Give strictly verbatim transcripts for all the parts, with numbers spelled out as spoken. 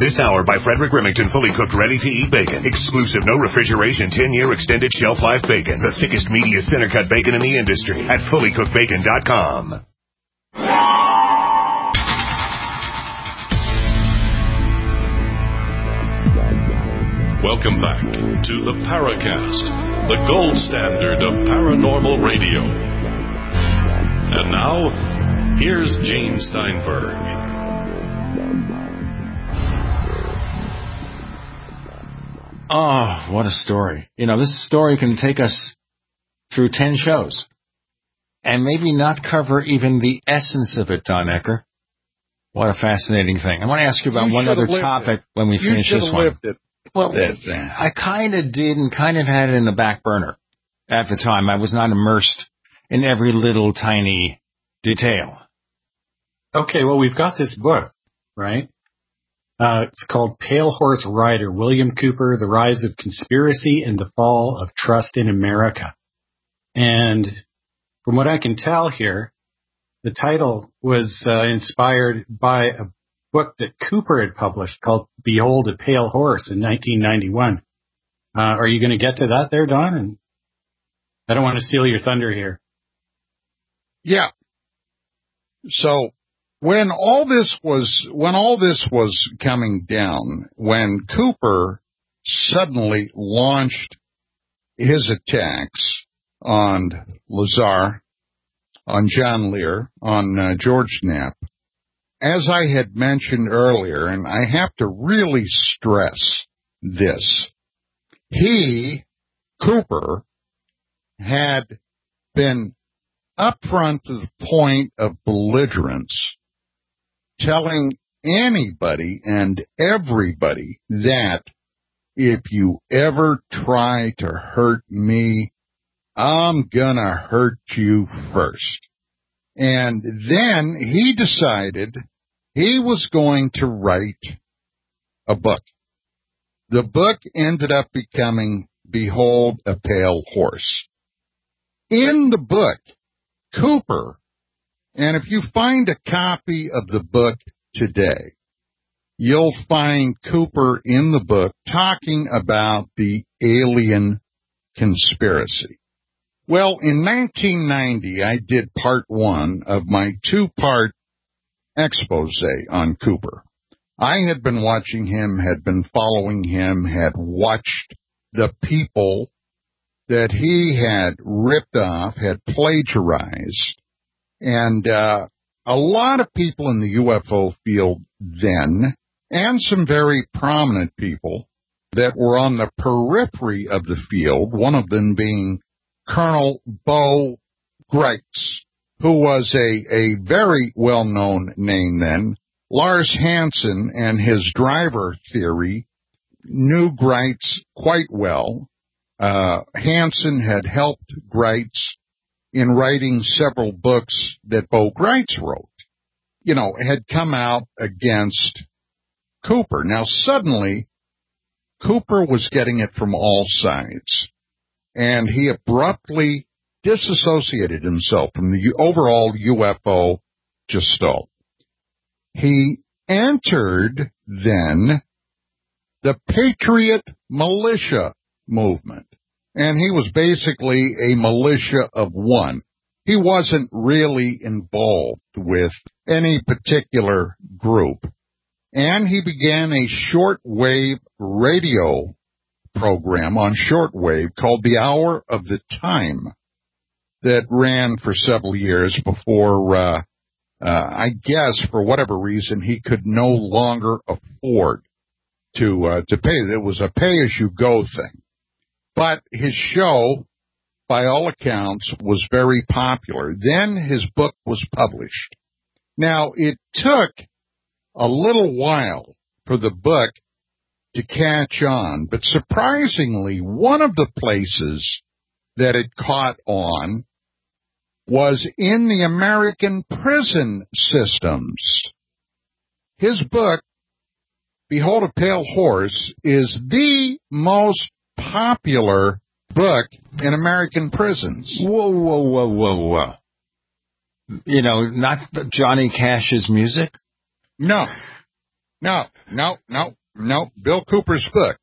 This hour by Frederick Remington, fully cooked, ready-to-eat bacon. Exclusive, no refrigeration, ten-year extended shelf life bacon. The thickest, meatiest, center-cut bacon in the industry at fully cooked bacon dot com. Welcome back to the Paracast, the gold standard of paranormal radio. And now, here's Gene Steinberg. Oh, what a story. You know, this story can take us through ten shows and maybe not cover even the essence of it, Don Ecker. What a fascinating thing. I want to ask you about you one other topic it. when we you finish this one. Lived it. Well, I kind of did and kind of had it in the back burner at the time. I was not immersed in every little tiny detail. Okay, well, we've got this book, right? Uh, it's called Pale Horse Rider, William Cooper, The Rise of Conspiracy and the Fall of Trust in America. And from what I can tell here, the title was uh, inspired by a book that Cooper had published called Behold a Pale Horse in nineteen ninety-one. Uh, are you going to get to that there, Don? And I don't want to steal your thunder here. Yeah. So when all this was, when all this was coming down, when Cooper suddenly launched his attacks on Lazar, on John Lear, on uh, George Knapp, as I had mentioned earlier, and I have to really stress this, he, Cooper, had been upfront to the point of belligerence, telling anybody and everybody that if you ever try to hurt me, I'm gonna hurt you first. And then he decided he was going to write a book. The book ended up becoming Behold a Pale Horse. In the book, Cooper, and if you find a copy of the book today, you'll find Cooper in the book talking about the alien conspiracy. Well, in nineteen ninety, I did part one of my two-part expose on Cooper. I had been watching him, had been following him, had watched the people that he had ripped off, had plagiarized, and uh, a lot of people in the U F O field then, and some very prominent people that were on the periphery of the field, one of them being Colonel Bo Greitz, who was a, a very well-known name then. Lars Hansen and his driver theory knew Greitz quite well. Uh, Hansen had helped Greitz in writing several books that Bo Greitz wrote. You know, had come out against Cooper. Now, suddenly, Cooper was getting it from all sides, and he abruptly disassociated himself from the overall U F O gestalt. He entered, then, the Patriot Militia movement, and he was basically a militia of one. He wasn't really involved with any particular group, and he began a shortwave radio program on shortwave called The Hour of the Time that ran for several years before, uh, uh, I guess, for whatever reason, he could no longer afford to uh, to pay. It was a pay-as-you-go thing. But his show, by all accounts, was very popular. Then his book was published. Now, it took a little while for the book to catch on, but surprisingly, one of the places that it caught on was in the American prison systems. His book, Behold a Pale Horse, is the most popular book in American prisons. Whoa, whoa, whoa, whoa, whoa. You know, not Johnny Cash's music? No. No, no, no, no. Bill Cooper's book.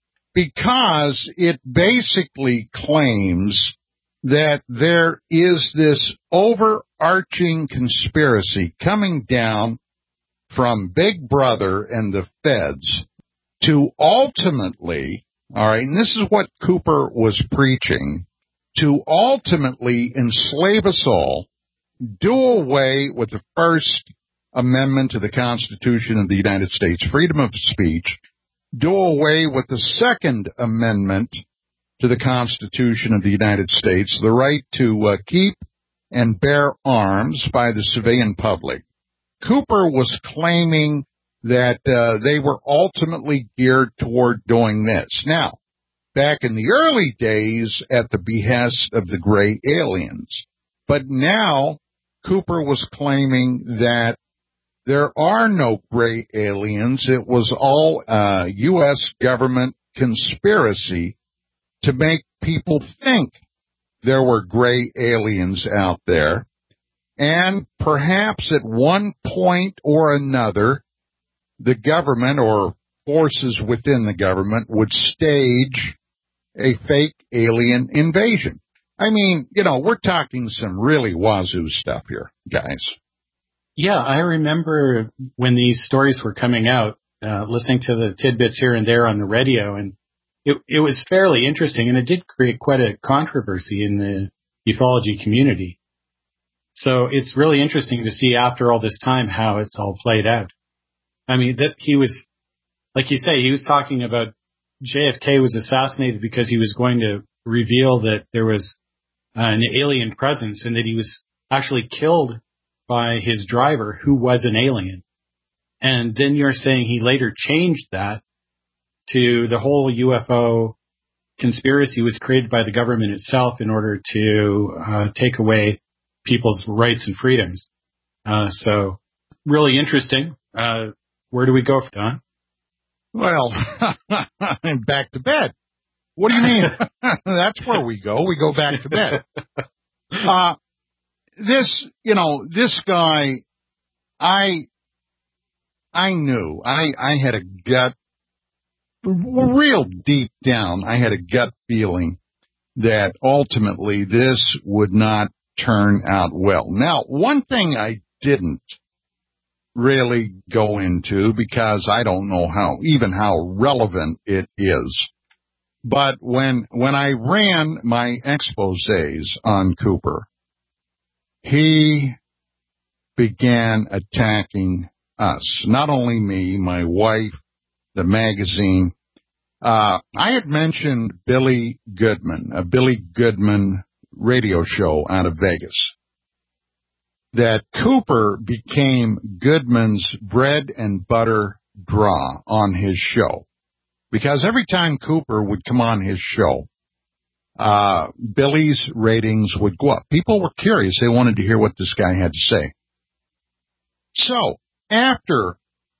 Because it basically claims that there is this overarching conspiracy coming down from Big Brother and the feds to ultimately, all right, and this is what Cooper was preaching, to ultimately enslave us all, do away with the First Amendment to the Constitution of the United States, freedom of speech, do away with the Second Amendment to the Constitution of the United States, the right to uh, keep and bear arms by the civilian public. Cooper was claiming that uh, they were ultimately geared toward doing this. Now, back in the early days at the behest of the gray aliens. But now Cooper was claiming that there are no gray aliens. It was all uh, U S government conspiracy to make people think there were gray aliens out there. And perhaps at one point or another, the government or forces within the government would stage a fake alien invasion. I mean, you know, we're talking some really wazoo stuff here, guys. Yeah, I remember when these stories were coming out, uh, listening to the tidbits here and there on the radio, and it, it was fairly interesting, and it did create quite a controversy in the ufology community. So it's really interesting to see after all this time how it's all played out. I mean, that he was, like you say, he was talking about J F K was assassinated because he was going to reveal that there was an alien presence and that he was actually killed by his driver who was an alien. And then you're saying he later changed that to the whole U F O conspiracy was created by the government itself in order to uh, take away people's rights and freedoms. Uh, so really interesting. Uh, where do we go, Don? Well, back to bed. What do you mean? That's where we go. We go back to bed. Uh, this, you know, this guy, I, I knew, I, I had a gut, real deep down, I had a gut feeling that ultimately this would not turn out well. Now, one thing I didn't really go into because I don't know how, even how relevant it is. But when, when I ran my exposés on Cooper, he began attacking us. Not only me, my wife, the magazine. Uh, I had mentioned Billy Goodman, a Billy Goodman radio show out of Vegas. That Cooper became Goodman's bread and butter draw on his show. Because every time Cooper would come on his show, uh, Billy's ratings would go up. People were curious. They wanted to hear what this guy had to say. So, after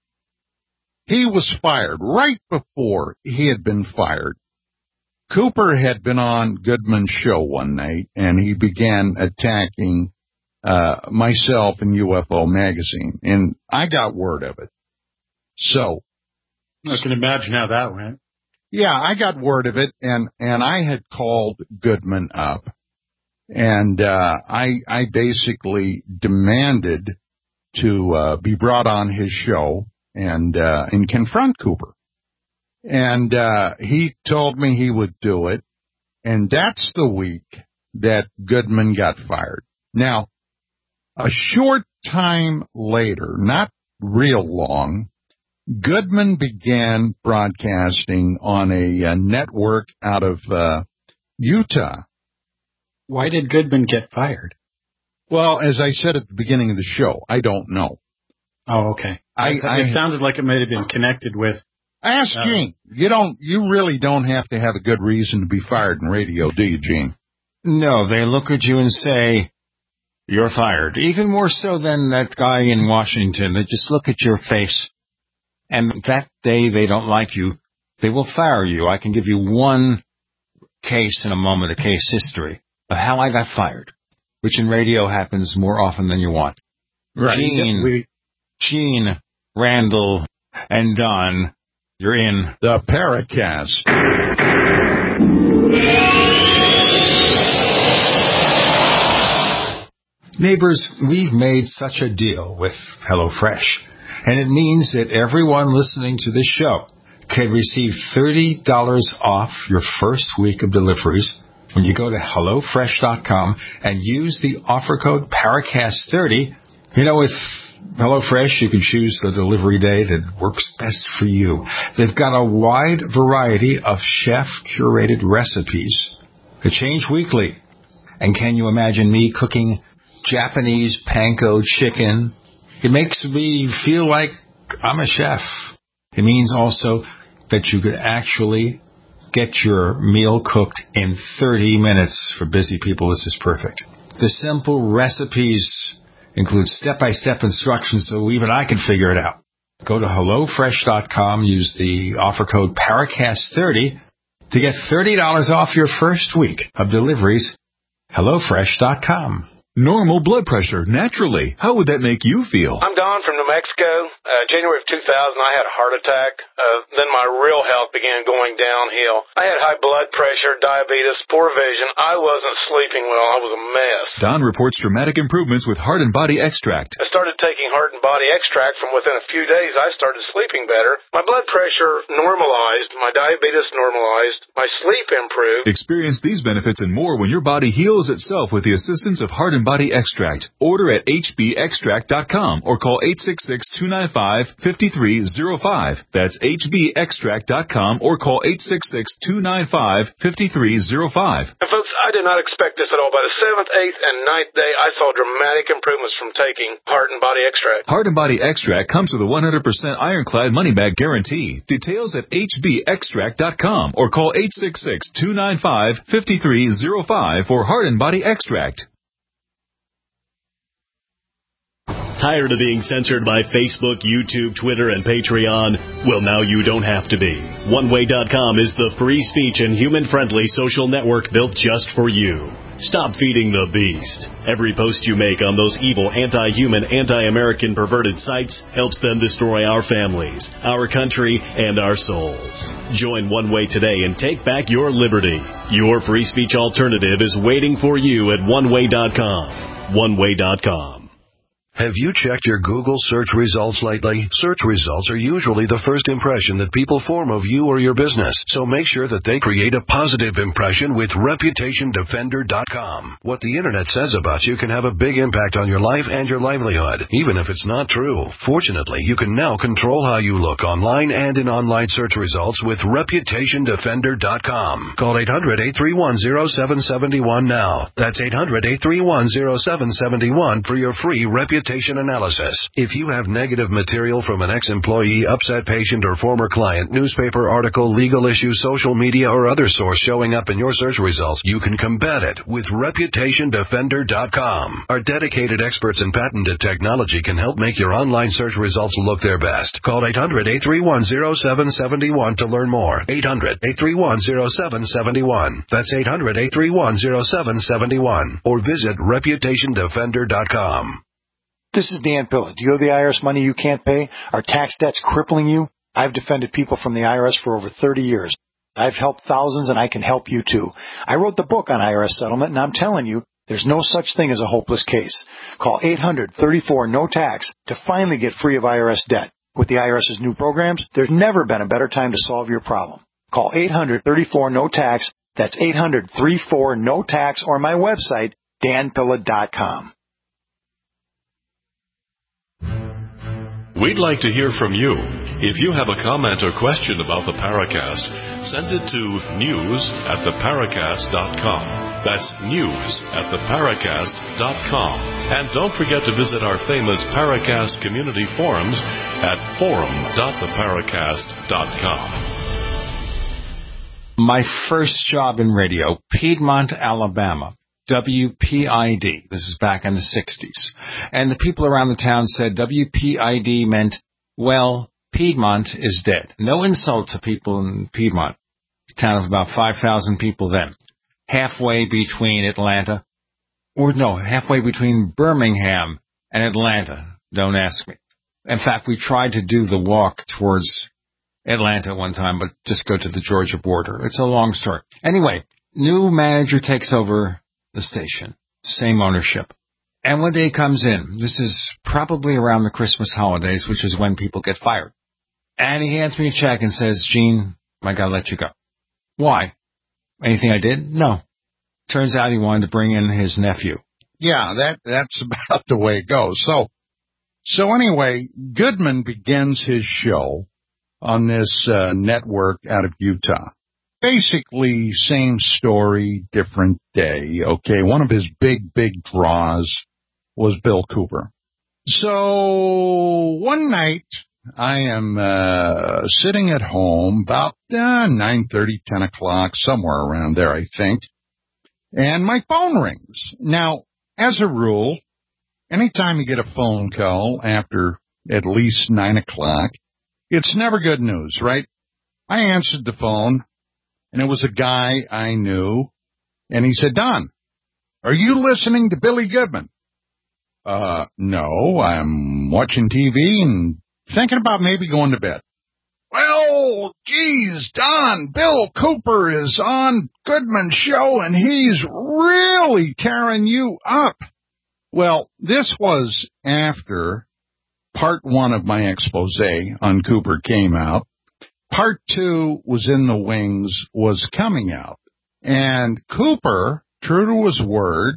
he was fired, right before he had been fired, Cooper had been on Goodman's show one night, and he began attacking uh myself and U F O magazine, and I got word of it. So I can imagine how that went. Yeah, I got word of it, and and I had called Goodman up, and uh I I basically demanded to uh be brought on his show and uh and confront Cooper. And uh he told me he would do it, and that's the week that Goodman got fired. Now, a short time later, not real long, Goodman began broadcasting on a, a network out of uh, Utah. Why did Goodman get fired? Well, as I said at the beginning of the show, I don't know. Oh, okay. I, it I, sounded like it might have been connected with. Ask uh, Gene. You don't. You really don't have to have a good reason to be fired in radio, do you, Gene? No, they look at you and say, you're fired. Even more so than that guy in Washington. They just look at your face, and that day they don't like you, they will fire you. I can give you one case in a moment, a case history of how I got fired, which in radio happens more often than you want. Right. Gene, Gene Randall And Don, you're in the Paracast. Neighbors, we've made such a deal with HelloFresh, and it means that everyone listening to this show can receive thirty dollars off your first week of deliveries when you go to hello fresh dot com and use the offer code Paracast thirty. You know, with HelloFresh, you can choose the delivery day that works best for you. They've got a wide variety of chef-curated recipes that change weekly. And can you imagine me cooking Japanese panko chicken? It makes me feel like I'm a chef. It means also that you could actually get your meal cooked in thirty minutes. For busy people, this is perfect. The simple recipes include step-by-step instructions so even I can figure it out. Go to hello fresh dot com, use the offer code Paracast thirty to get thirty dollars off your first week of deliveries. hello fresh dot com. Normal blood pressure, naturally. How would that make you feel? I'm Don from New Mexico. Uh, January of two thousand, I had a heart attack. Uh, then my real health began going downhill. I had high blood pressure, diabetes, poor vision. I wasn't sleeping well. I was a mess. Don reports dramatic improvements with Heart and Body Extract. I started taking Heart and Body Extract. From within a few days, I started sleeping better. My blood pressure normalized. My diabetes normalized. My sleep improved. Experience these benefits and more when your body heals itself with the assistance of Heart and Body Extract. Order at h b extract dot com or call eight six six, two nine five, five three zero five. That's h b extract dot com or call eight six six, two nine five, five three zero five. And folks, I did not expect this at all. By the seventh, eighth, and ninth day, I saw dramatic improvements from taking Heart and Body Extract. Heart and Body Extract comes with a one hundred percent ironclad money-back guarantee. Details at h b extract dot com or call eight six six, two nine five, five three zero five for Heart and Body Extract. Tired of being censored by Facebook, YouTube, Twitter, and Patreon? Well, now you don't have to be. one way dot com is the free speech and human-friendly social network built just for you. Stop feeding the beast. Every post you make on those evil, anti-human, anti-American perverted sites helps them destroy our families, our country, and our souls. Join One Way today and take back your liberty. Your free speech alternative is waiting for you at one way dot com. one way dot com. Have you checked your Google search results lately? Search results are usually the first impression that people form of you or your business, so make sure that they create a positive impression with reputation defender dot com. What the Internet says about you can have a big impact on your life and your livelihood, even if it's not true. Fortunately, you can now control how you look online and in online search results with reputation defender dot com. Call eight hundred, eight three one, zero seven seven one now. That's eight hundred, eight three one, zero seven seven one for your free reputation analysis. If you have negative material from an ex-employee, upset patient, or former client, newspaper article, legal issue, social media, or other source showing up in your search results, you can combat it with reputation defender dot com. Our dedicated experts in patented technology can help make your online search results look their best. Call eight hundred, eight three one, zero seven seven one to learn more. eight hundred, eight three one, zero seven seven one. That's eight hundred, eight three one, zero seven seven one. Or visit reputation defender dot com. This is Dan Pilla. Do you owe the I R S money you can't pay? Are tax debts crippling you? I've defended people from the I R S for over thirty years. I've helped thousands, and I can help you too. I wrote the book on I R S settlement, and I'm telling you, there's no such thing as a hopeless case. Call eight hundred, thirty-four, no tax to finally get free of I R S debt. With the IRS's new programs, there's never been a better time to solve your problem. Call eight hundred, thirty-four, no tax. That's eight hundred, thirty-four, no tax, or my website, dan pilla dot com. We'd like to hear from you. If you have a comment or question about the Paracast, send it to news at the paracast dot com. That's news at the paracast dot com. And don't forget to visit our famous Paracast community forums at forum dot the paracast dot com. My first job in radio, Piedmont, Alabama. W P I D. This is back in the sixties. And the people around the town said W P I D meant, well, Piedmont is dead. No insult to people in Piedmont. It's a town of about five thousand people then. Halfway between Atlanta, or no, halfway between Birmingham and Atlanta. Don't ask me. In fact, we tried to do the walk towards Atlanta one time, but just go to the Georgia border. It's a long story. Anyway, new manager takes over the station. Same ownership. And one day comes in. This is probably around the Christmas holidays, which is when people get fired. And he hands me a check and says, Gene, I gotta let you go. Why? Anything I did? No. Turns out he wanted to bring in his nephew. Yeah, that that's about the way it goes. So, so anyway, Goodman begins his show on this uh, network out of Utah. Basically, same story, different day. Okay, one of his big, big draws was Bill Cooper. So one night, I am uh, sitting at home about uh, nine thirty, ten o'clock, somewhere around there, I think, and my phone rings. Now, as a rule, anytime you get a phone call after at least nine o'clock, it's never good news, right? I answered the phone, and it was a guy I knew, and he said, Don, are you listening to Billy Goodman? Uh, no, I'm watching T V and thinking about maybe going to bed. Well, geez, Don, Bill Cooper is on Goodman's show, and he's really tearing you up. Well, this was after part one of my expose on Cooper came out. Part two was in the wings, was coming out. And Cooper, true to his word,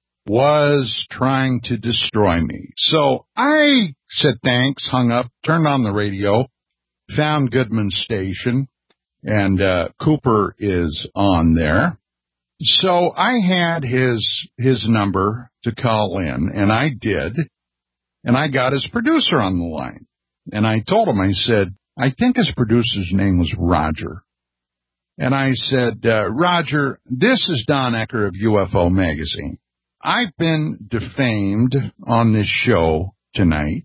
was trying to destroy me. So I said thanks, hung up, turned on the radio, found Goodman's station, and uh, Cooper is on there. So I had his his number to call in, and I did, and I got his producer on the line. And I told him, I said, I think his producer's name was Roger. And I said, uh, Roger, this is Don Ecker of U F O Magazine. I've been defamed on this show tonight,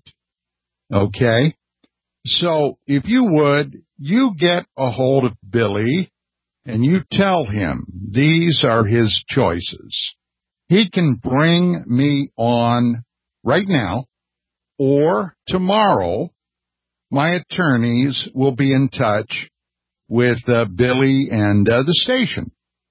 okay? So if you would, you get a hold of Billy and you tell him these are his choices. He can bring me on right now or tomorrow. My attorneys will be in touch with uh, Billy and uh, the station.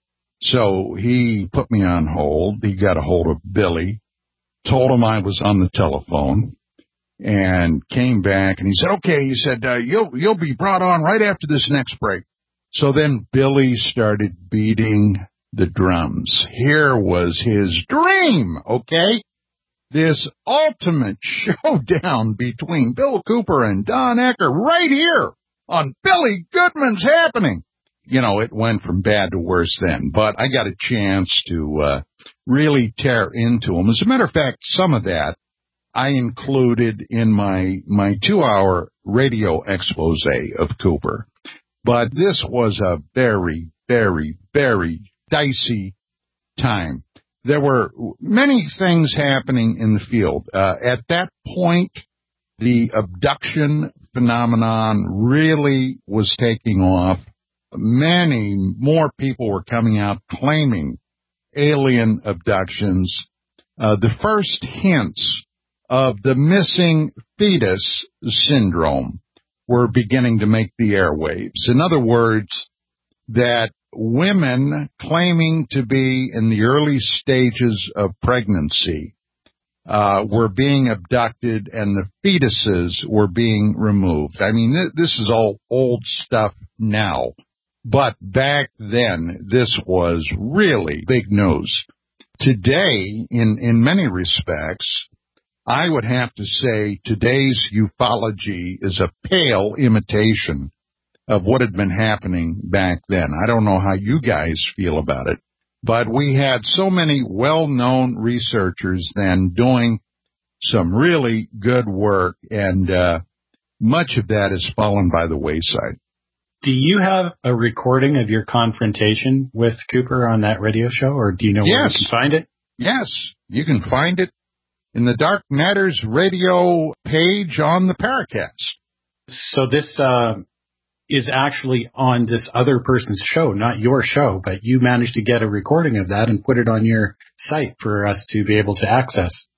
So he put me on hold. He got a hold of Billy, told him I was on the telephone, and came back, and he said, okay, he said, uh, you'll, you'll be brought on right after this next break. So then Billy started beating the drums. Here was his dream, okay? This ultimate showdown between Bill Cooper and Don Ecker right here on Billy Goodman's Happening. You know, it went from bad to worse then, but I got a chance to uh, really tear into him. As a matter of fact, some of that I included in my my two-hour radio expose of Cooper. But this was a very, very, very dicey time. There were many things happening in the field. Uh, at that point, the abduction phenomenon really was taking off. Many more people were coming out claiming alien abductions. Uh, the first hints of the missing fetus syndrome were beginning to make the airwaves. In other words, that women claiming to be in the early stages of pregnancy uh, were being abducted and the fetuses were being removed. I mean, th- this is all old stuff now. But back then, this was really big news. Today, in, in many respects, I would have to say today's ufology is a pale imitation of what had been happening back then. I don't know how you guys feel about it, but we had so many well-known researchers then doing some really good work, and uh, much of that has fallen by the wayside. Do you have a recording of your confrontation with Cooper on that radio show, or do you know where Yes. you can find it? Yes, you can find it in the Dark Matters radio page on the Paracast. So this uh, is actually on this other person's show, not your show, but you managed to get a recording of that and put it on your site for us to be able to access.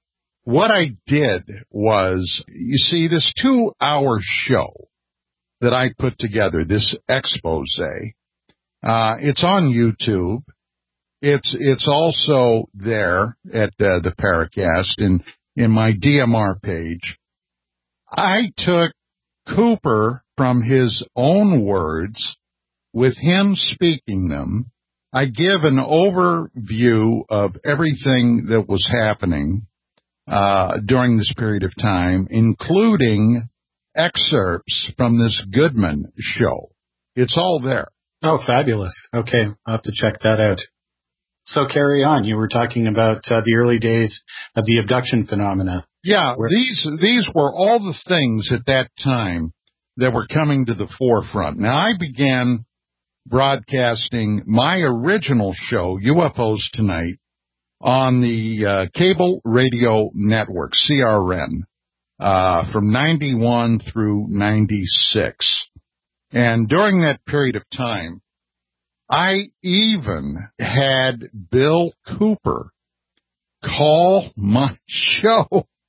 what I did was, you see, this two-hour show that I put together, this expose, uh, it's on YouTube. It's it's also there at uh, the Paracast in, in my D M R page. I took Cooper from his own words, with him speaking them. I give an overview of everything that was happening uh, during this period of time, including excerpts from this Goodman show. It's all there. Oh, fabulous. Okay, I'll have to check that out. So carry on. You were talking about uh, the early days of the abduction phenomena. Yeah, Where- these these were all the things at that time that were coming to the forefront. Now, I began broadcasting my original show, U F Os Tonight, on the uh, cable radio network, C R N, uh, from ninety-one through ninety-six. And during that period of time, I even had Bill Cooper call my show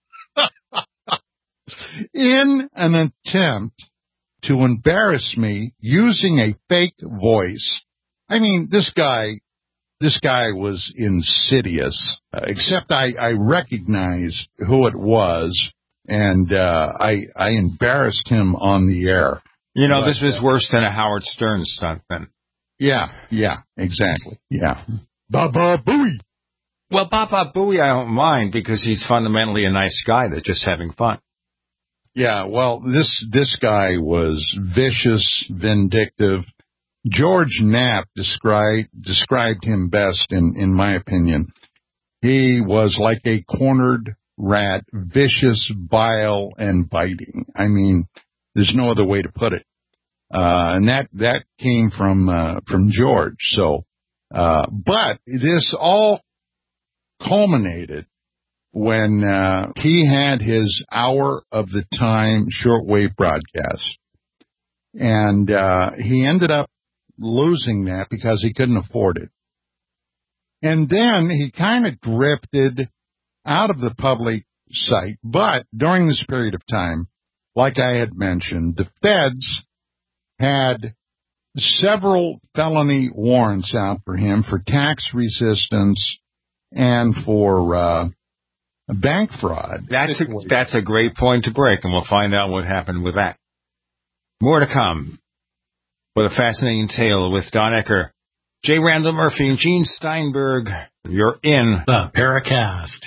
in an attempt to embarrass me using a fake voice. I mean, this guy, this guy was insidious, uh, except I, I recognized who it was, and uh, I, I embarrassed him on the air. You know, but, this was uh, worse than a Howard Stern stunt then. Yeah, yeah, exactly. Yeah. Baba Booey. Well, Baba Booey I don't mind because he's fundamentally a nice guy that's just having fun. Yeah, well, this this guy was vicious, vindictive. George Knapp described described him best, in, in my opinion. He was like a cornered rat, vicious, vile, and biting. I mean, there's no other way to put it. Uh, and that, that came from, uh, from George. So, uh, but this all culminated when, uh, he had his hour of the time shortwave broadcast. And, uh, he ended up losing that because he couldn't afford it. And then he kind of drifted out of the public sight. But during this period of time, like I had mentioned, the feds had several felony warrants out for him for tax resistance and for uh, bank fraud. That's a, that's a great point to break, and we'll find out what happened with that. More to come with a fascinating tale with Don Ecker, J. Randall Murphy, and Gene Steinberg. You're in the Paracast.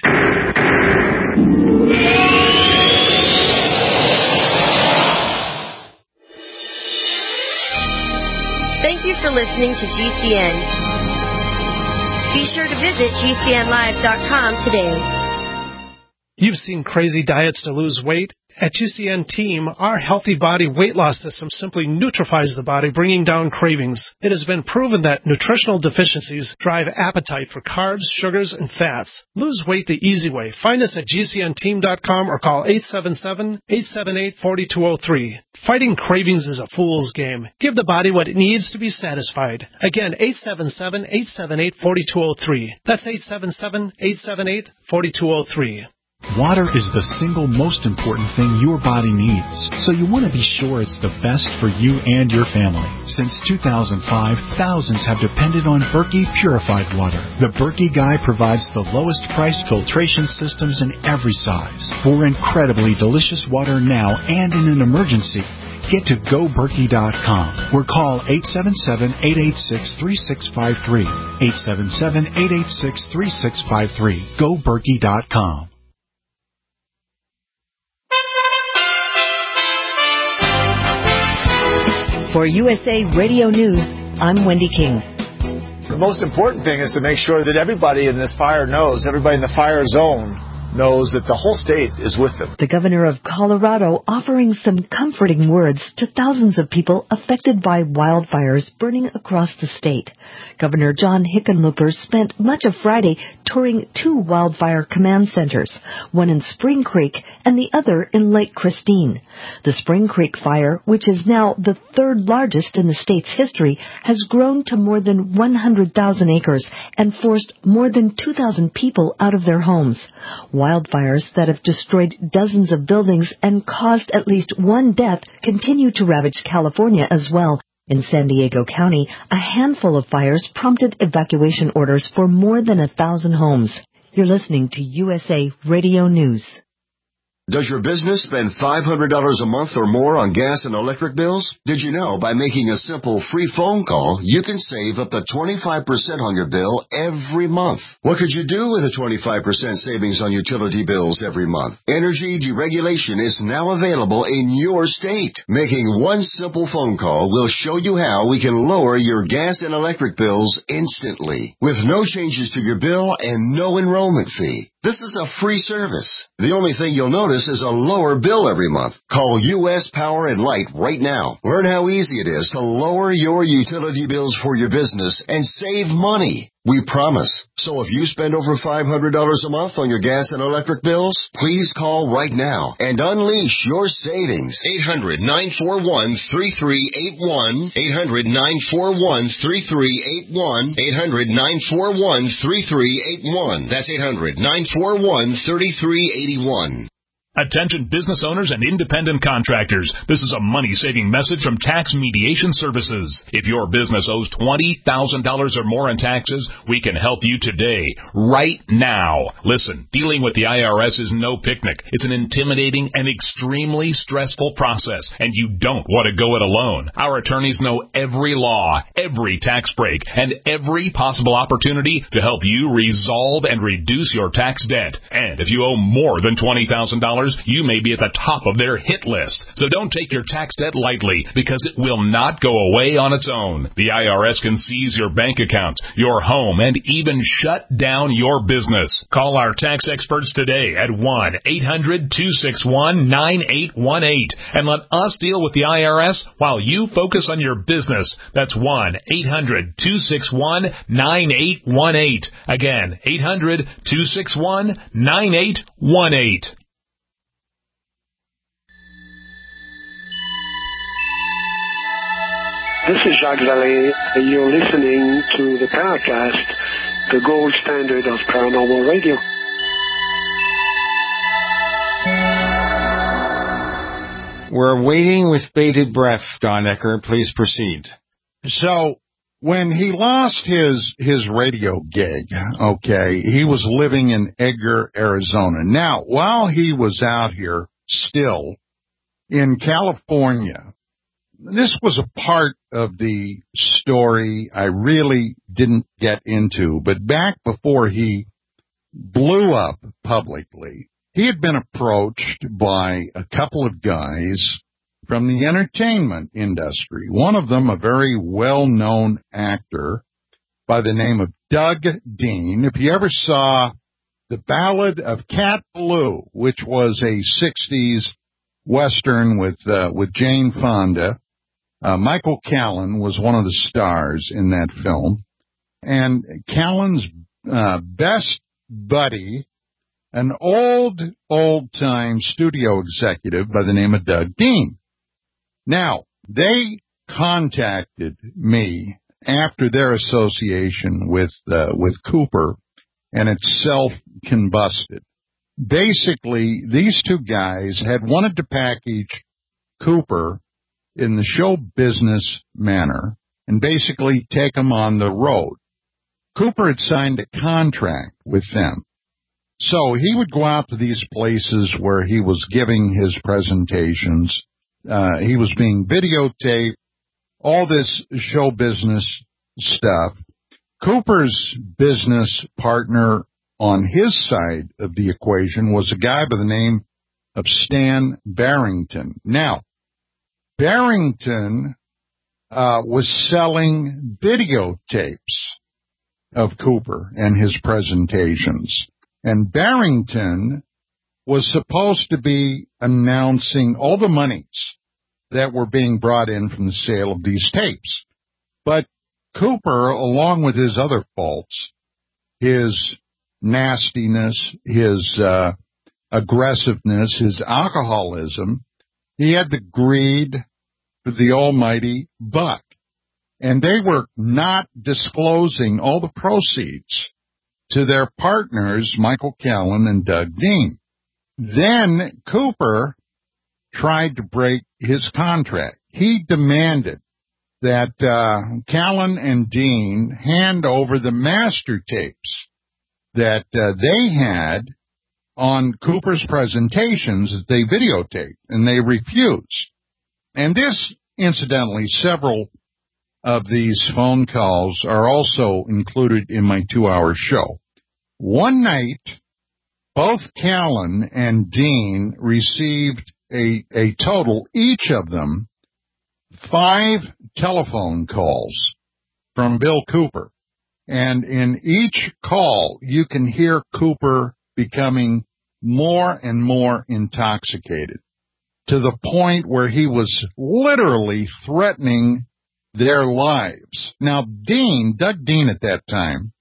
Thank you for listening to G C N. Be sure to visit G C N live dot com today. You've seen crazy diets to lose weight. At G C N Team, our Healthy Body Weight Loss System simply neutralizes the body, bringing down cravings. It has been proven that nutritional deficiencies drive appetite for carbs, sugars, and fats. Lose weight the easy way. Find us at G C N team dot com or call eight seven seven, eight seven eight, four two zero three. Fighting cravings is a fool's game. Give the body what it needs to be satisfied. Again, eight seven seven, eight seven eight, four two zero three. That's eight seven seven, eight seven eight, four two zero three. Water is the single most important thing your body needs, so you want to be sure it's the best for you and your family. Since two thousand five, thousands have depended on Berkey purified water. The Berkey Guy provides the lowest price filtration systems in every size. For incredibly delicious water now and in an emergency, get to go berkey dot com or call eight seven seven, eight eight six, three six five three. eight seven seven, eight eight six, three six five three. go berkey dot com. For U S A Radio News, I'm Wendy King. The most important thing is to make sure that everybody in this fire knows, everybody in the fire zone knows that the whole state is with them. The governor of Colorado offering some comforting words to thousands of people affected by wildfires burning across the state. Governor John Hickenlooper spent much of Friday touring two wildfire command centers, one in Spring Creek and the other in Lake Christine. The Spring Creek fire, which is now the third largest in the state's history, has grown to more than one hundred thousand acres and forced more than two thousand people out of their homes. wildfires that have destroyed dozens of buildings and caused at least one death continue to ravage California as well. In San Diego County, a handful of fires prompted evacuation orders for more than a thousand homes. You're listening to U S A Radio News. Does your business spend five hundred dollars a month or more on gas and electric bills? Did you know by making a simple free phone call, you can save up to twenty-five percent on your bill every month? What could you do with a twenty-five percent savings on utility bills every month? Energy deregulation is now available in your state. Making one simple phone call will show you how we can lower your gas and electric bills instantly, with no changes to your bill and no enrollment fee. This is a free service. The only thing you'll notice is a lower bill every month. Call U S Power and Light right now. Learn how easy it is to lower your utility bills for your business and save money. We promise. So if you spend over five hundred dollars a month on your gas and electric bills, please call right now and unleash your savings. eight hundred, nine four one, three three eight one. eight hundred, nine four one, three three eight one. eight hundred, nine four one, three three eight one. That's eight hundred, nine four one, three three eight one. Attention business owners and independent contractors. This is a money-saving message from Tax Mediation Services. If your business owes twenty thousand dollars or more in taxes, we can help you today, right now. Listen, dealing with the I R S is no picnic. It's an intimidating and extremely stressful process, and you don't want to go it alone. Our attorneys know every law, every tax break, and every possible opportunity to help you resolve and reduce your tax debt. And if you owe more than twenty thousand dollars, you may be at the top of their hit list. So don't take your tax debt lightly, because it will not go away on its own. The I R S can seize your bank accounts, your home, and even shut down your business. Call our tax experts today at one eight hundred, two six one, nine eight one eight and let us deal with the I R S while you focus on your business. That's one eight hundred, two six one, nine eight one eight. Again, eight hundred, two six one, nine eight one eight. This is Jacques Vallée, and you're listening to the Paracast, the gold standard of paranormal radio. We're waiting with bated breath, Don Ecker. Please proceed. So, when he lost his his radio gig, okay, he was living in Edgar, Arizona. Now, while he was out here still in California, this was a part of the story I really didn't get into, but back before he blew up publicly, he had been approached by a couple of guys from the entertainment industry. One of them, a very well-known actor by the name of Doug Dean. If you ever saw The Ballad of Cat Ballou, which was a sixties Western with uh, with Jane Fonda, Uh, Michael Callan was one of the stars in that film, and Callan's uh, best buddy, an old, old-time studio executive by the name of Doug Dean. Now, they contacted me after their association with uh, with Cooper, and it self-combusted. Basically, these two guys had wanted to package Cooper in the show business manner and basically take them on the road. Cooper had signed a contract with them. So he would go out to these places where he was giving his presentations. Uh, he was being videotaped, all this show business stuff. Cooper's business partner on his side of the equation was a guy by the name of Stan Barrington. Now, Barrington uh, was selling videotapes of Cooper and his presentations. And Barrington was supposed to be announcing all the monies that were being brought in from the sale of these tapes. But Cooper, along with his other faults, his nastiness, his uh, aggressiveness, his alcoholism, he had the greed for the almighty buck. And they were not disclosing all the proceeds to their partners, Michael Callen and Doug Dean. Then Cooper tried to break his contract. He demanded that uh, Callen and Dean hand over the master tapes that uh, they had on Cooper's presentations that they videotaped, and they refused. And this, incidentally, several of these phone calls are also included in my two-hour show. One night, both Callen and Dean received a, a total, each of them, five telephone calls from Bill Cooper. And in each call, you can hear Cooper becoming more and more intoxicated to the point where he was literally threatening their lives. Now, Dean, Doug Dean at that time,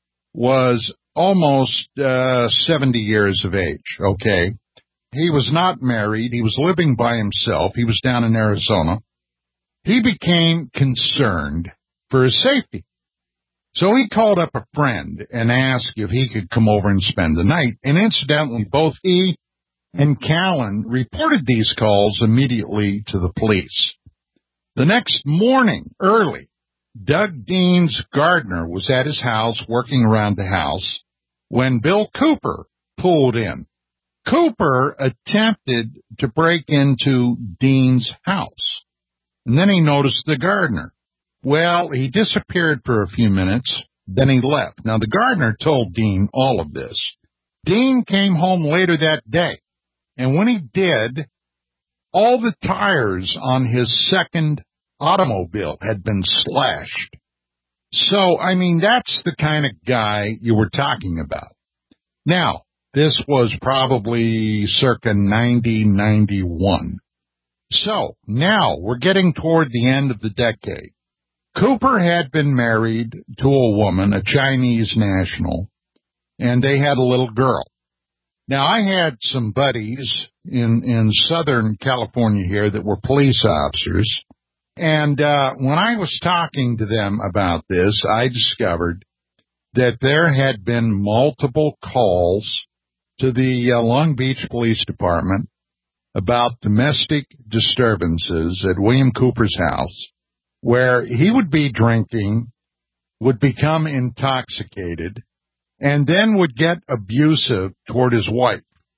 was almost uh, seventy years of age, okay? He was not married. He was living by himself. He was down in Arizona. He became concerned for his safety. So he called up a friend and asked if he could come over and spend the night. And incidentally, both he and Callen reported these calls immediately to the police. The next morning, early, Doug Dean's gardener was at his house working around the house when Bill Cooper pulled in. Cooper attempted to break into Dean's house, and then he noticed the gardener. Well, he disappeared for a few minutes, then he left. Now, the gardener told Dean all of this. Dean came home later that day, and when he did, all the tires on his second automobile had been slashed. So, I mean, that's the kind of guy you were talking about. Now, this was probably circa ninety ninety-one. So, now we're getting toward the end of the decade. Cooper had been married to a woman, a Chinese national, and they had a little girl. Now, I had some buddies in, in Southern California here that were police officers, and uh, when I was talking to them about this, I discovered that there had been multiple calls to the uh, Long Beach Police Department about domestic disturbances at William Cooper's house, where he would be drinking, would become intoxicated, and then would get abusive toward his wife.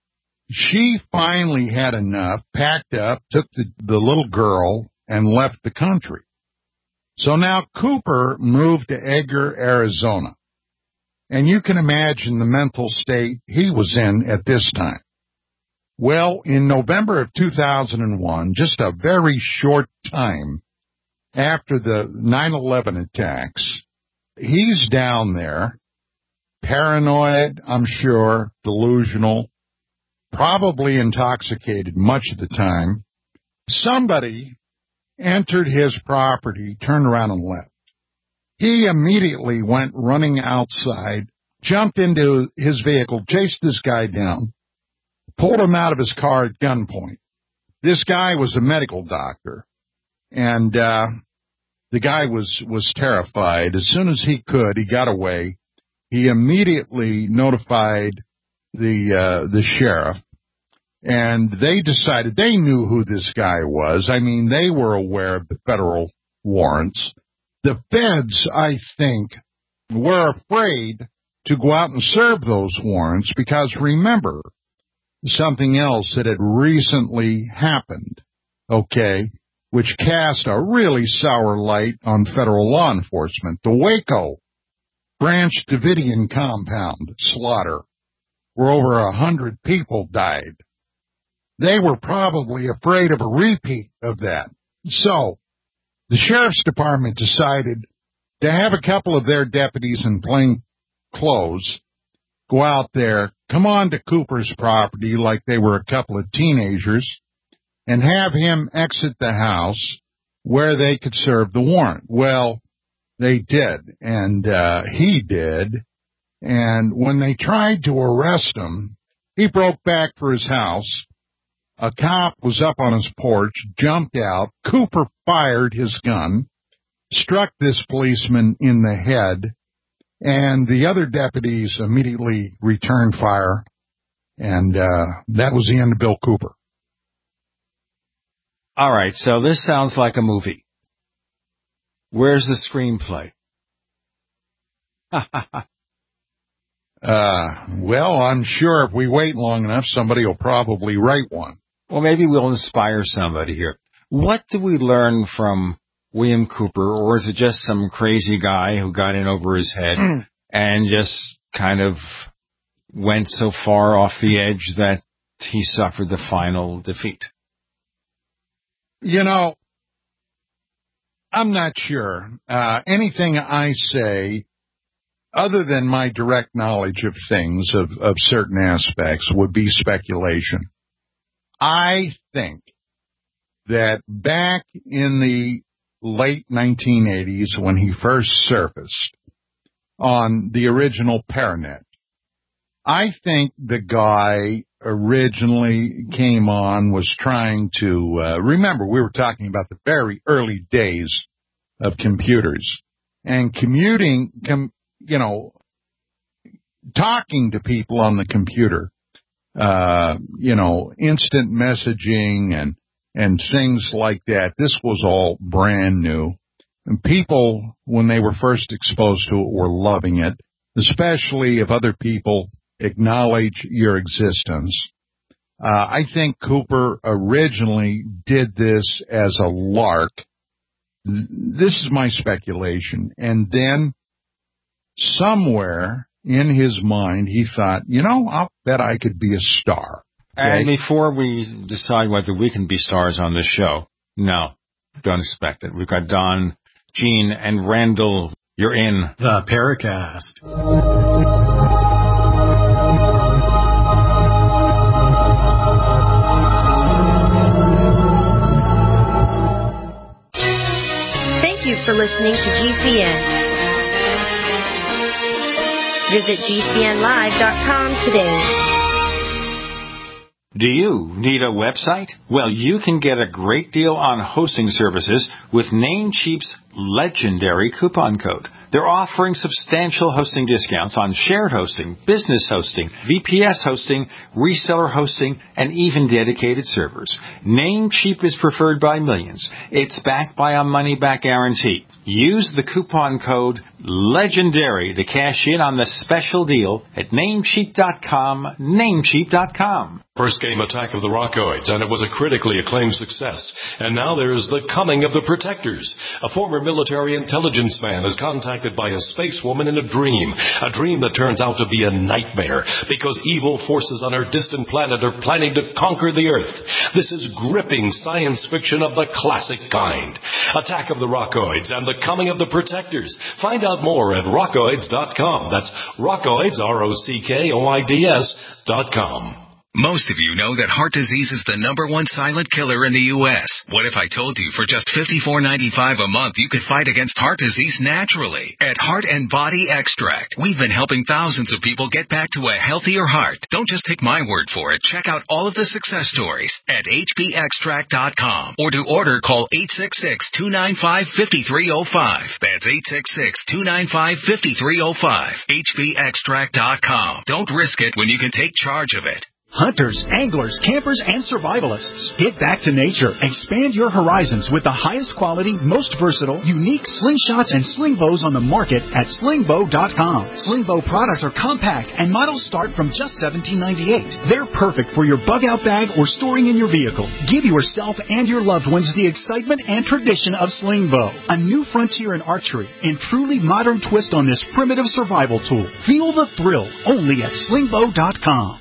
She finally had enough, packed up, took the, the little girl, and left the country. So now Cooper moved to Edgar, Arizona. And you can imagine the mental state he was in at this time. Well, in November of two thousand one, just a very short time after the nine eleven attacks, he's down there, paranoid, I'm sure, delusional, probably intoxicated much of the time. Somebody entered his property, turned around and left. He immediately went running outside, jumped into his vehicle, chased this guy down, pulled him out of his car at gunpoint. This guy was a medical doctor, and uh the guy was, was terrified. As soon as he could, he got away. He immediately notified the uh the sheriff, and they decided they knew who this guy was. I mean, they were aware of the federal warrants. The feds, I think, were afraid to go out and serve those warrants because, remember, something else that had recently happened, okay, which cast a really sour light on federal law enforcement. The Waco Branch Davidian compound slaughter, where over a hundred people died. They were probably afraid of a repeat of that. So, the sheriff's department decided to have a couple of their deputies in plain clothes go out there, come on to Cooper's property like they were a couple of teenagers, and have him exit the house where they could serve the warrant. Well, they did, and uh, he did, and when they tried to arrest him, he broke back for his house. A cop was up on his porch, jumped out. Cooper fired his gun, struck this policeman in the head, And the other deputies immediately returned fire, and uh, that was the end of Bill Cooper. All right, so this sounds like a movie. Where's the screenplay? uh, well, I'm sure if we wait long enough, somebody will probably write one. Well, maybe we'll inspire somebody here. What do we learn from William Cooper, or is it just some crazy guy who got in over his head and just kind of went so far off the edge that he suffered the final defeat? You know, I'm not sure. Uh, anything I say, other than my direct knowledge of things, of, of certain aspects, would be speculation. I think that back in the late nineteen eighties, when he first surfaced on the original Paranet, I think the guy originally came on, was trying to, uh, remember, we were talking about the very early days of computers, and commuting, com, you know, talking to people on the computer, uh, you know, instant messaging and, and things like that. This was all brand new. And people, when they were first exposed to it, were loving it, especially if other people acknowledge your existence. Uh, I think Cooper originally did this as a lark. This is my speculation. And then somewhere in his mind, he thought, you know, I'll bet I could be a star. Okay? And before we decide whether we can be stars on this show, no, don't expect it. We've got Don, Gene, and Randall. You're in the Paracast. Thank you for listening to G C N. Visit G C N live dot com today. Do you need a website? Well, you can get a great deal on hosting services with Namecheap's legendary coupon code. They're offering substantial hosting discounts on shared hosting, business hosting, V P S hosting, reseller hosting, and even dedicated servers. Namecheap is preferred by millions. It's backed by a money-back guarantee. Use the coupon code LEGENDARY to cash in on the special deal at Namecheap dot com, Namecheap dot com. First came Attack of the Rockoids, and it was a critically acclaimed success. And now there's The Coming of the Protectors. A former military intelligence man is contacted by a space woman in a dream, a dream that turns out to be a nightmare because evil forces on her distant planet are planning to conquer the Earth. This is gripping science fiction of the classic kind. Attack of the Rockoids and The Coming of the Protectors. Find out more at rockoids dot com. That's Rockoids, R O C K O I D S dot com. Most of you know that heart disease is the number one silent killer in the U S What if I told you for just fifty-four ninety-five a month you could fight against heart disease naturally? At Heart and Body Extract, we've been helping thousands of people get back to a healthier heart. Don't just take my word for it. Check out all of the success stories at H B extract dot com, or to order, call eight six six, two nine five, five three zero five. That's eight six six, two nine five, five three zero five. H B extract dot com. Don't risk it when you can take charge of it. Hunters, anglers, campers, and survivalists. Get back to nature. Expand your horizons with the highest quality, most versatile, unique slingshots and sling bows on the market at sling bow dot com. Sling bow products are compact and models start from just seventeen ninety-eight. They're perfect for your bug-out bag or storing in your vehicle. Give yourself and your loved ones the excitement and tradition of sling bow. A new frontier in archery and truly modern twist on this primitive survival tool. Feel the thrill only at sling bow dot com.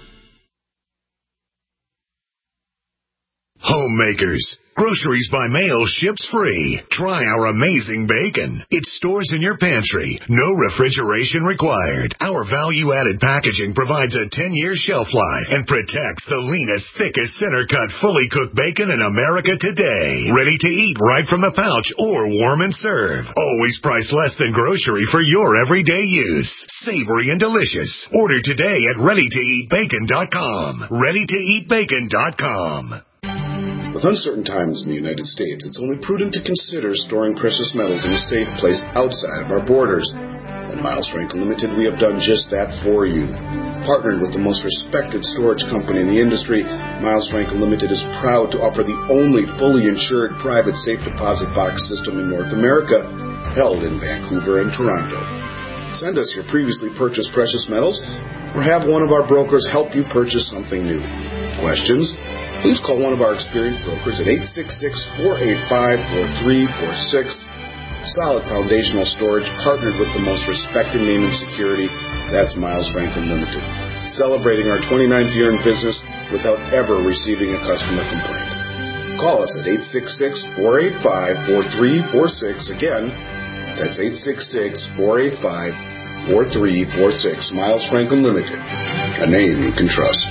Homemakers. Groceries by mail ships free. Try our amazing bacon. It stores in your pantry. No refrigeration required. Our value-added packaging provides a ten-year shelf life and protects the leanest, thickest, center-cut, fully cooked bacon in America today. Ready to eat right from the pouch or warm and serve. Always priced less than grocery for your everyday use. Savory and delicious. Order today at ready to eat bacon dot com. ready to eat bacon dot com. With uncertain times in the United States, it's only prudent to consider storing precious metals in a safe place outside of our borders. At Miles Franklin Limited, we have done just that for you. Partnered with the most respected storage company in the industry, Miles Franklin Limited is proud to offer the only fully insured private safe deposit box system in North America, held in Vancouver and Toronto. Send us your previously purchased precious metals, or have one of our brokers help you purchase something new. Questions? Please call one of our experienced brokers at eight six six, four eight five, four three four six. Solid foundational storage, partnered with the most respected name in security. That's Miles Franklin Limited. Celebrating our twenty-ninth year in business without ever receiving a customer complaint. Call us at eight six six, four eight five, four three four six. Again, that's eight six six, four eight five, four three four six. Miles Franklin Limited, a name you can trust.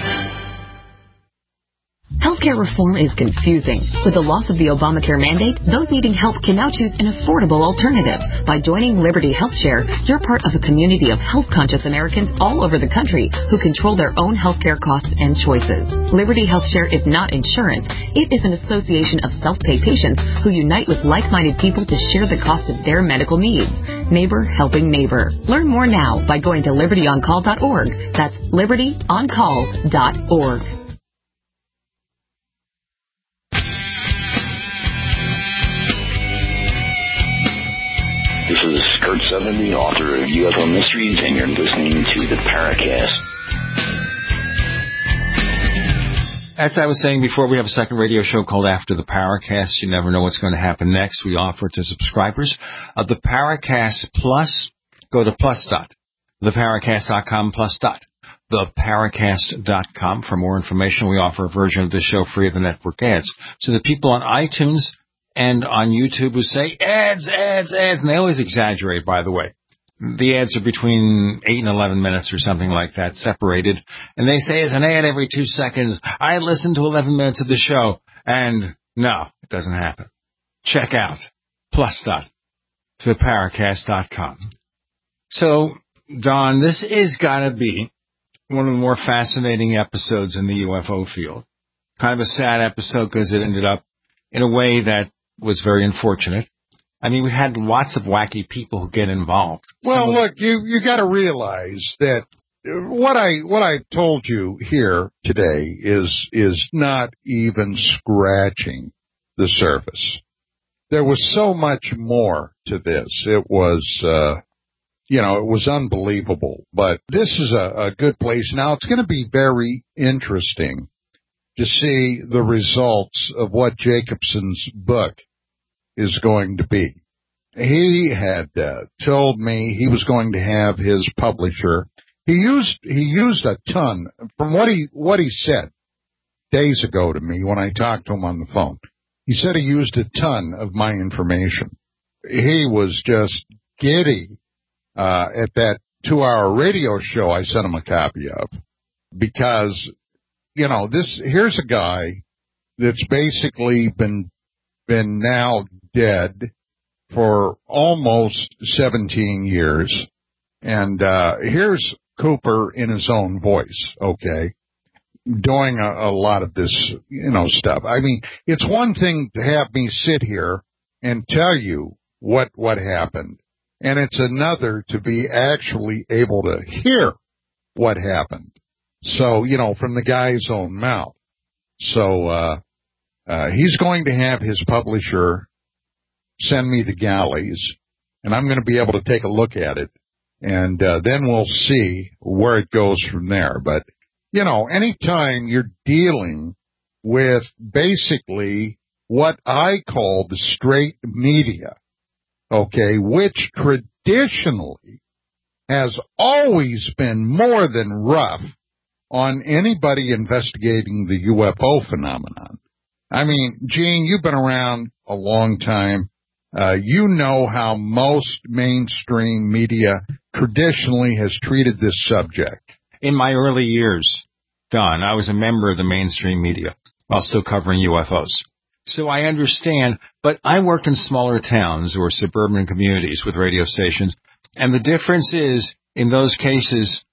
Healthcare reform is confusing. With the loss of the Obamacare mandate, those needing help can now choose an affordable alternative. By joining Liberty HealthShare, you're part of a community of health-conscious Americans all over the country who control their own healthcare costs and choices. Liberty HealthShare is not insurance. It is an association of self-pay patients who unite with like-minded people to share the cost of their medical needs. Neighbor helping neighbor. Learn more now by going to liberty on call dot org. That's liberty on call dot org. This is Kurt Sutherland, the author of U F O Mysteries, and you're listening to the Paracast. As I was saying before, we have a second radio show called After the Paracast. You never know what's going to happen next. We offer it to subscribers of the Paracast Plus. Go to plus dot, the paracast dot com, plus dot, the paracast dot com for more information. We offer a version of the show free of the network ads. So the people on iTunes and on YouTube who say ads, ads, ads, and they always exaggerate, by the way. The ads are between eight and eleven minutes or something like that, separated. And they say it's an ad every two seconds. I listen to eleven minutes of the show. And no, it doesn't happen. Check out plus dot, the paracast dot com. So, Don, this is got to be one of the more fascinating episodes in the U F O field. Kind of a sad episode because it ended up in a way that was very unfortunate. I mean, we had lots of wacky people who get involved. Well, Some look, you you got to realize that what I what I told you here today is is not even scratching the surface. There was so much more to this. It was, uh, you know, it was unbelievable. But this is a, a good place. Now, it's going to be very interesting to see the results of what Jacobson's book is going to be. He had uh, told me he was going to have his publisher. He used he used a ton from what he what he said days ago to me when I talked to him on the phone. He said he used a ton of my information. He was just giddy uh, at that two-hour radio show I sent him a copy of because, you know, this here's a guy that's basically been been now dead for almost seventeen years. And uh here's Cooper in his own voice, okay, doing a, a lot of this, you know, stuff. I mean, it's one thing to have me sit here and tell you what what happened, and it's another to be actually able to hear what happened. So, you know, from the guy's own mouth. So uh uh he's going to have his publisher send me the galleys, and I'm going to be able to take a look at it, and uh, then we'll see where it goes from there. But, you know, anytime you're dealing with basically what I call the straight media, okay, which traditionally has always been more than rough on anybody investigating the U F O phenomenon. I mean, Gene, you've been around a long time. Uh, you know how most mainstream media traditionally has treated this subject. In my early years, Don, I was a member of the mainstream media while still covering U F Os. So I understand, but I worked in smaller towns or suburban communities with radio stations, and the difference is, in those cases,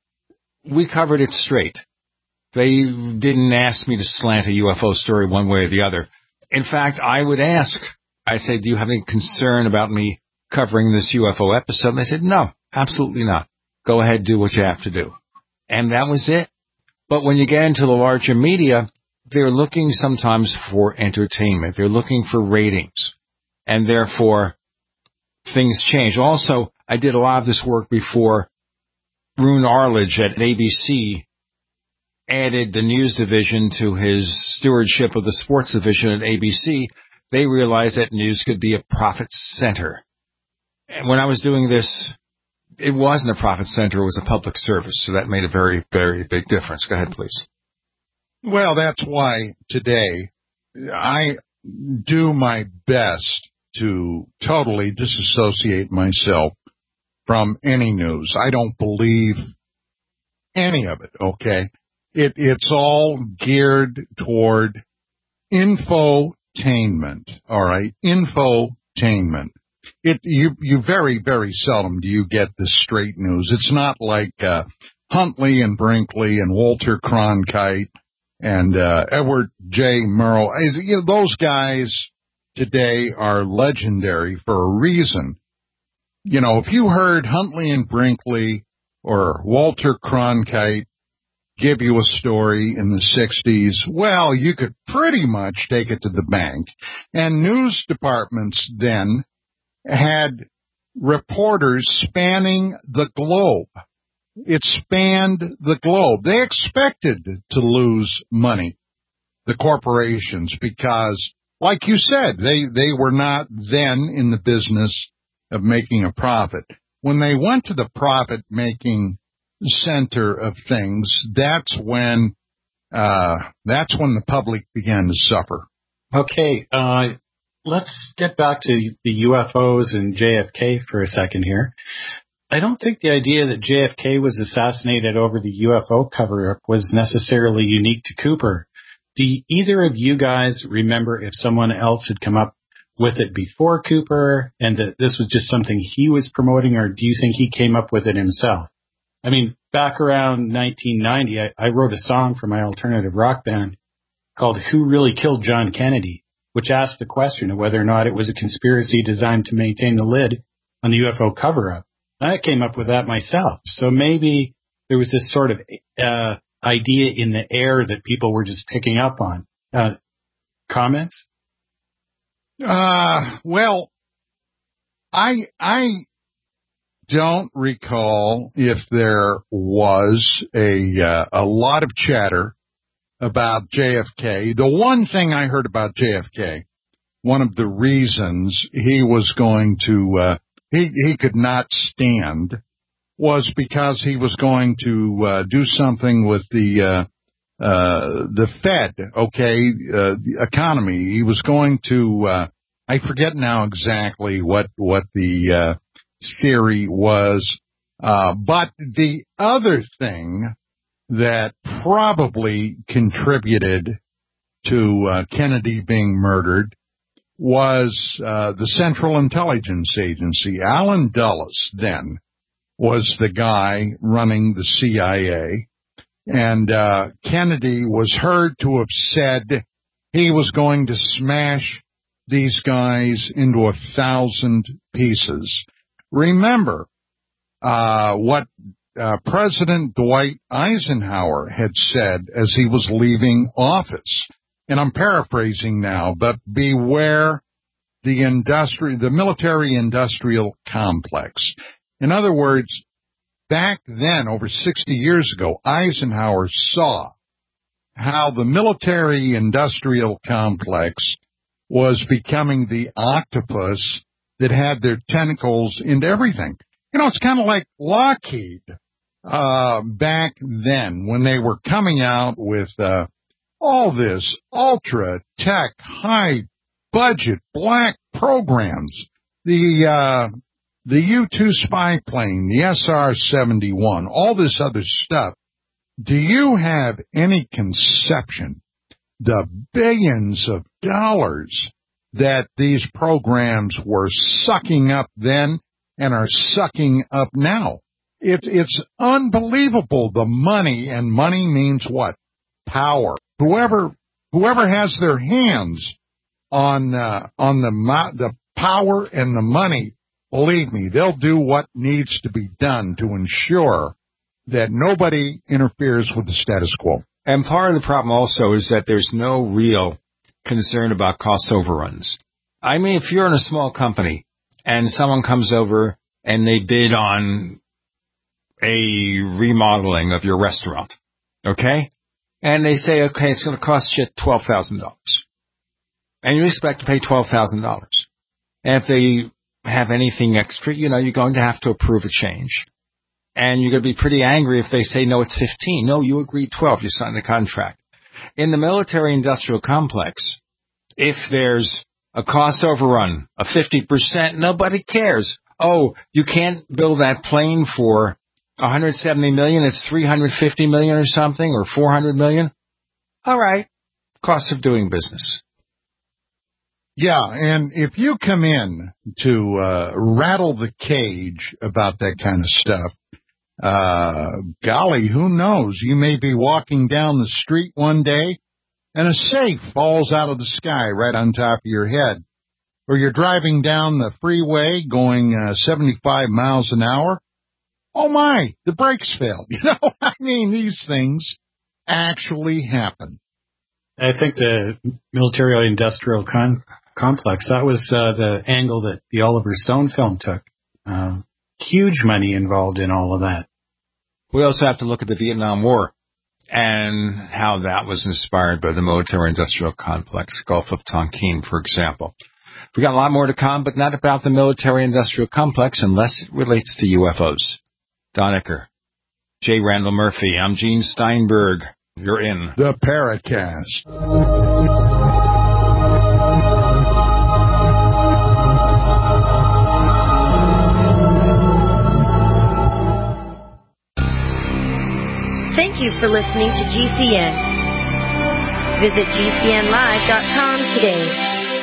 we covered it straight. They didn't ask me to slant a U F O story one way or the other. In fact, I would ask, I say, do you have any concern about me covering this U F O episode? And they said, no, Absolutely not. Go ahead, do what you have to do. And that was it. But when you get into the larger media, they're looking sometimes for entertainment. They're looking for ratings. And therefore, things change. Also, I did a lot of this work before Roone Arledge at A B C added the news division to his stewardship of the sports division at A B C. They realized that news could be a profit center. And when I was doing this, it wasn't a profit center, it was a public service. So that made a very, very big difference. Go ahead, please. Well, that's why today I do my best to totally disassociate myself from any news. I don't believe any of it, okay? It, it's all geared toward infotainment, all right? Infotainment. It, you, you very, very seldom do you get the straight news. It's not like, uh, Huntley and Brinkley and Walter Cronkite and, uh, Edward J. Murrow. You know, those guys today are legendary for a reason. You know, if you heard Huntley and Brinkley or Walter Cronkite give you a story in the sixties, well, you could pretty much take it to the bank. And news departments then had reporters spanning the globe. It spanned the globe. They expected to lose money, the corporations, because, like you said, they, they were not then in the business of making a profit. When they went to the profit-making center of things, that's when uh that's when the public began to suffer. Okay, uh let's get back to the U F Os and J F K for a second here. I don't think the idea that J F K was assassinated over the U F O cover-up was necessarily unique to Cooper. Do either of you guys remember if someone else had come up with it before Cooper and that this was just something he was promoting, or do you think he came up with it himself? I mean, back around nineteen ninety, I, I wrote a song for my alternative rock band called Who Really Killed John Kennedy, which asked the question of whether or not it was a conspiracy designed to maintain the lid on the U F O cover-up. I came up with that myself. So maybe there was this sort of uh, idea in the air that people were just picking up on. Uh, comments? Uh, well, I, I don't recall if there was a, uh, a lot of chatter about J F K. The one thing I heard about J F K, one of the reasons he was going to, uh, he, he could not stand was because he was going to, uh, do something with the, uh, uh, the Fed, okay, uh, the economy. He was going to, uh, I forget now exactly what, what the, uh, theory was, uh, but the other thing that probably contributed to, uh, Kennedy being murdered was, uh, the Central Intelligence Agency. Allen Dulles then was the guy running the C I A. And, uh, Kennedy was heard to have said he was going to smash these guys into a thousand pieces. Remember, uh, what, uh, President Dwight Eisenhower had said as he was leaving office. And I'm paraphrasing now, but beware the industry, the military industrial complex. In other words, back then, over sixty years ago, Eisenhower saw how the military-industrial complex was becoming the octopus that had their tentacles into everything. You know, it's kind of like Lockheed uh back then when they were coming out with uh all this ultra-tech, high-budget black programs. The uh The U two spy plane, the S R seventy-one, all this other stuff. Do you have any conception the billions of dollars that these programs were sucking up then and are sucking up now? It, it's unbelievable, the money, and money means what? Power. Whoever, whoever has their hands on, uh, on the, the power and the money Believe me, they'll do what needs to be done to ensure that nobody interferes with the status quo. And part of the problem also is that there's no real concern about cost overruns. I mean, if you're in a small company and someone comes over and they bid on a remodeling of your restaurant, okay? And they say, okay, it's going to cost you twelve thousand dollars. And you expect to pay twelve thousand dollars. And if they have anything extra, you know, you're going to have to approve a change. And you're going to be pretty angry if they say, no, it's fifteen. No, you agreed twelve. You signed the contract. In the military-industrial complex, if there's a cost overrun of fifty percent, nobody cares. Oh, you can't build that plane for one hundred seventy million dollars. It's three hundred fifty million dollars or something, or four hundred million dollars. All right. Cost of doing business. Yeah, and if you come in to uh, rattle the cage about that kind of stuff, uh, golly, who knows? You may be walking down the street one day and a safe falls out of the sky right on top of your head. Or you're driving down the freeway going uh, seventy-five miles an hour. Oh my, the brakes failed. You know, I mean, these things actually happen. I think the military-industrial con- complex, that was uh, the angle that the Oliver Stone film took. Uh, huge money involved in all of that. We also have to look at the Vietnam War and how that was inspired by the military-industrial complex, Gulf of Tonkin, for example. We got a lot more to come, but not about the military-industrial complex unless it relates to U F Os. Don Ecker, J. Randall Murphy, I'm Gene Steinberg. You're in the Paracast. Thank you for listening to G C N. Visit G C N live dot com today.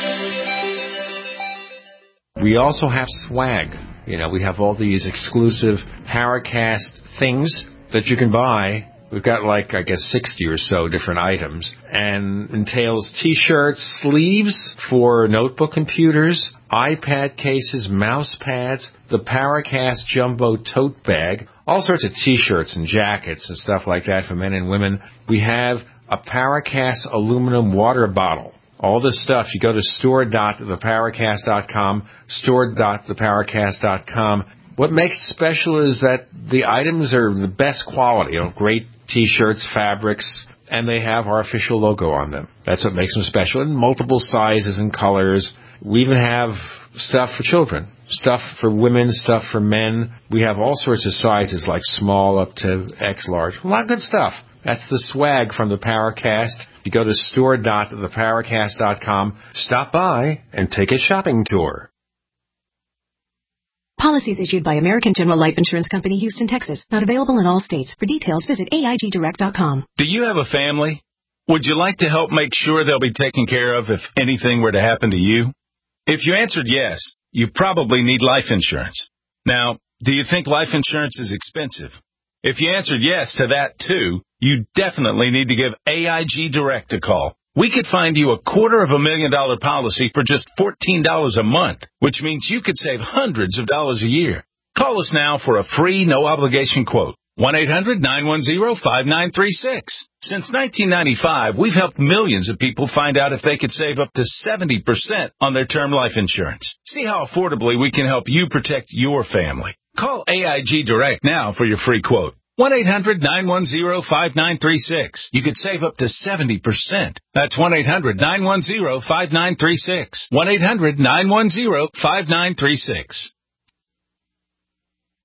We also have swag. You know, we have all these exclusive Paracast things that you can buy. We've got like, I guess, sixty or so different items, and entails T-shirts, sleeves for notebook computers, iPad cases, mouse pads, the Paracast Jumbo Tote Bag, all sorts of T-shirts and jackets and stuff like that for men and women. We have a Paracast aluminum water bottle. All this stuff, you go to store dot the paracast dot com, store dot the paracast dot com. What makes it special is that the items are the best quality, you know, great T-shirts, fabrics, and they have our official logo on them. That's what makes them special, in multiple sizes and colors. We even have stuff for children, stuff for women, stuff for men. We have all sorts of sizes, like small up to X large. A lot of good stuff. That's the swag from the Paracast. You go to store dot the paracast dot com, stop by, and take a shopping tour. Policies issued by American General Life Insurance Company, Houston, Texas. Not available in all states. For details, visit A I G direct dot com. Do you have a family? Would you like to help make sure they'll be taken care of if anything were to happen to you? If you answered yes, you probably need life insurance. Now, do you think life insurance is expensive? If you answered yes to that too, you definitely need to give A I G Direct a call. We could find you a quarter of a million dollar policy for just fourteen dollars a month, which means you could save hundreds of dollars a year. Call us now for a free, no-obligation quote. one eight hundred nine one zero five nine three six. Since nineteen ninety-five, we've helped millions of people find out if they could save up to seventy percent on their term life insurance. See how affordably we can help you protect your family. Call A I G Direct now for your free quote. one eight hundred nine one zero five nine three six. You could save up to seventy percent. That's one eight hundred nine one zero five nine three six. one eight hundred nine one zero five nine three six.